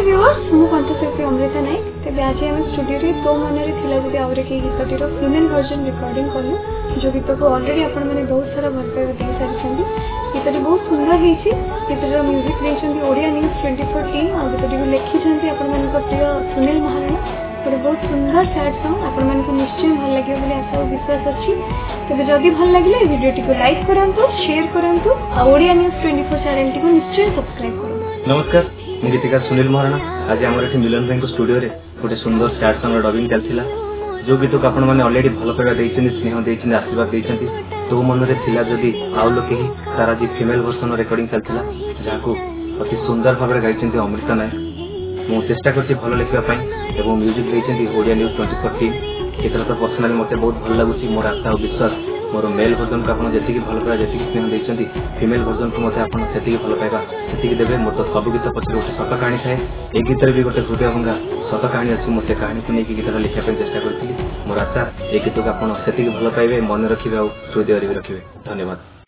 नमस्कार व्यूअर्स मु कंठशिल्पी अमृता नायक तेज आज आम स्टूडियो रे तो मन में आउे कि गीतटीर फीमेल वर्जन रिकॉर्डिंग कलु जो गीत को ऑलरेडी आपण मैंने बहुत सारा भल पाइबा दे सारी गीतटी बहुत सुंदर होती गीतर म्यूजिक देखते ओडिया न्यूज 24 टीम और गीतटी को लिखिं आपण मान प्रिय सुनील महाराणा गोटे बहुत सुंदर सैड सॉन्ग आपण मान निश्चय भल लगे बोली आशा और विश्वास अच्छी तेज जदि भल लगे वीडियो को लाइक करंतु शेयर करंतु और ओडिया न्यूज 24 चैनल को निश्चय सब्सक्राइब करंतु। नमस्कार मु गीतिकार सुनील महाराणा आज आम मिलन भाई स्टूडियो रे गोटे सुंदर सैड सॉन्ग डबिंग चलता जो गीत को आपण मैंने ऑलरेडी भल पाइबा देइछन स्नेह देइछन आशीर्वाद देइछन तो मन रे थिला जदी आउ लोके ही तार आज फीमेल वर्जन रिकॉर्डिंग चलता जहां अति सुंदर भाव में गाइछन अमृता नायक मु चेष्टा करछि भल लिखिबा एवं म्यूजिक देइछन ओडिया न्यूज 24 टीम एथर तो पर्सनली मते बहुत भल लागुछि मोर आशा और विश्वास मोर मेल वर्जन को आपण जेतिकी भल पाइबा जेतिकी स्नेह देइछन फीमेल वर्जन को मते आपण सेतिकी भल पाइबा सेतिकी देबे मोर तो सब गीत पछरे गोटे सत कहानी थाए ए गीत भी गोटे हृदय भंगा सत कहानी अच्छी मोर से कहानी को लेकिन गीत लिखा चेष्टा करथिली मोर आशा ए गीत को आपण सेतिकी भल पाइबे मन रखिबे और हृदय रे रखिबे। धन्यवाद।